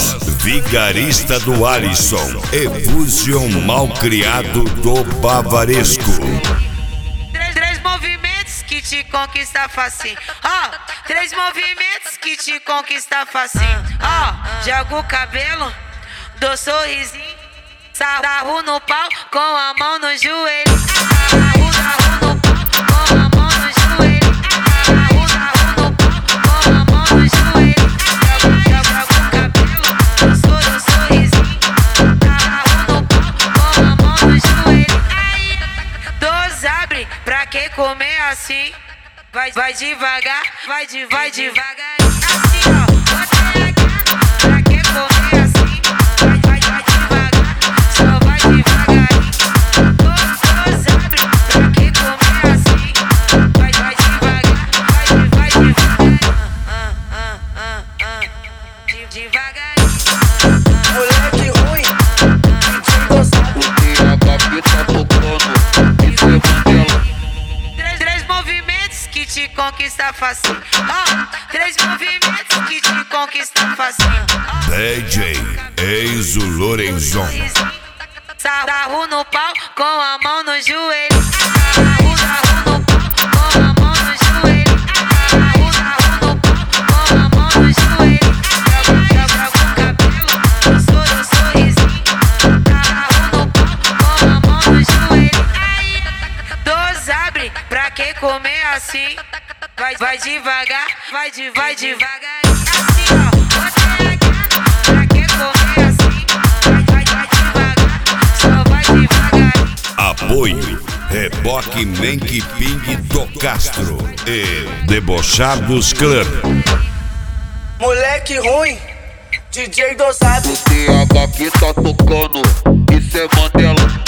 voz vigarista do Alisson, Efusion malcriado do Bavaresco. Três movimentos que te conquista facinho. Três movimentos que te conquista facinho. Joga o cabelo, dou sorrisinho, sarro no pau com a mão no joelho. Sarro no pau com a mão no joelho. Sarro no pau com a mão no joelho. Joga o cabelo, dou sorrisinho, sarro no pau com a mão no joelho. Dois abre pra quem comer assim. Vai devagar, vai devagar. Assim, bota aqui pra quem comer assim. Vai devagar, só vai devagarinho. Dois abre pra quem comer assim. Vai devagar, vai devagarinho. Devagarinho. Moleque ruim, DJ gostado. O TH tá tocando, isso é Mandela. Três movimentos que te conquista facinho. Três movimentos que te conquista facinho. DJ Enzo Lorenzon. Sarro no pau com a mão no joelho. Sarro no pau com a mão no joelho. Sarro no pau com a mão no joelho. Joga o cabelo, dou sorrisinho, sarro no pau com a mão no joelho. Dois abre pra quem comer assim. Vai devagar, vai devagar. Assim, bota aqui pra quem comer assim. Vai devagar, só vai devagarinho. Apoio Reboque Menk Ping do Castro e Debochados Club. Moleque ruim, DJ dosado. O TH tá tocando, isso é Mandela.